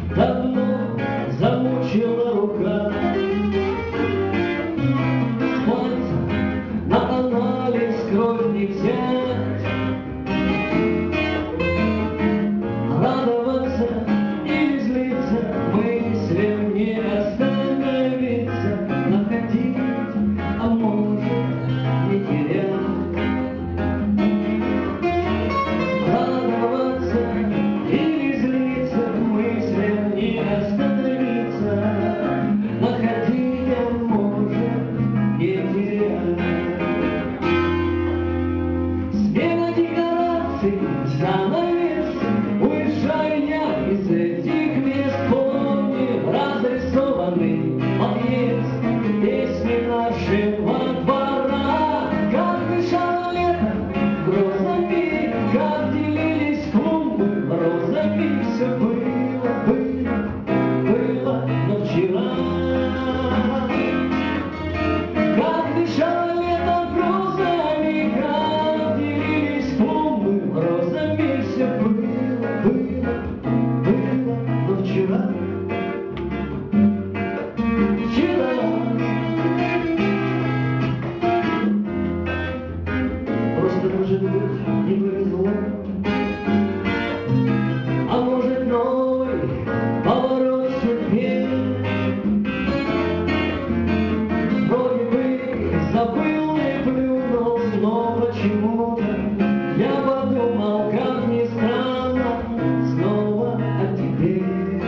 давно замучила рука. С пальца на анализ кровь не взять, радоваться или злиться, мыслям не остановиться, находить, а может не терять. Радоваться или злиться, мыслям не остановиться, находить, а может не терять. Смена декораций, занавес, уезжаю я из этих мест, помни разрисованный подъезд, песни нашего двора, как дышало лето грозами, как делились клумбы розами, все было, но вчера. Как дышало лето грозами, как делились клумбы розами, все было, но вчера. Просто, может быть, не повезло, а может, новый поворот судьбе. Вроде бы забыл и плюнул, но почему-то я подумал, как ни странно, снова о тебе.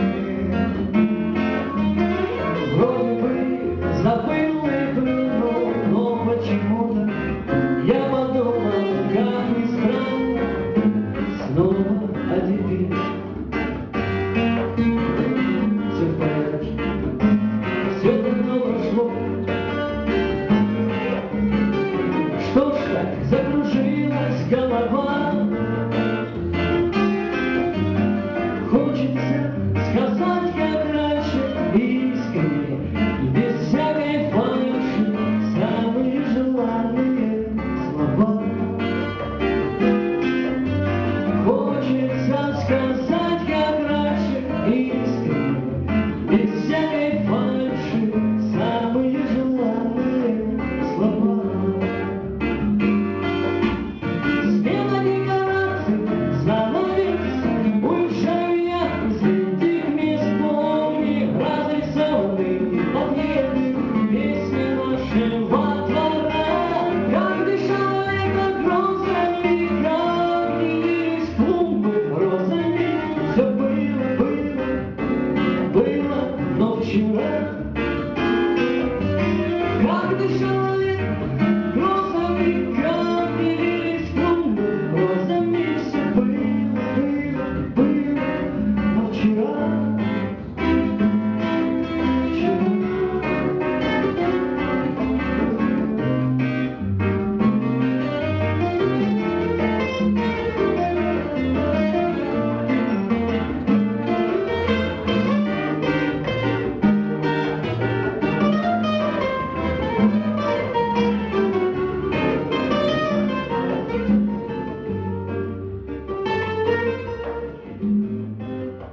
Вроде бы забыл и плюнул, но почему-то я подумал, как ни странно, снова о тебе. Все в порядке, все давно прошло. Что ж так закружилась голова? Хочется сказать, как раньше, искренне и без всякой фальши, самые желанные слова. Хочется сказать, как раньше, искренне, без всякой фальши, самые желанные слова. Смена декораций, занавес, уезжаю я из этих мест, помни разрисованный подъезд, песни нашего двора, как дышало лето грозами, как делились клумбы розами, все было, но вчера.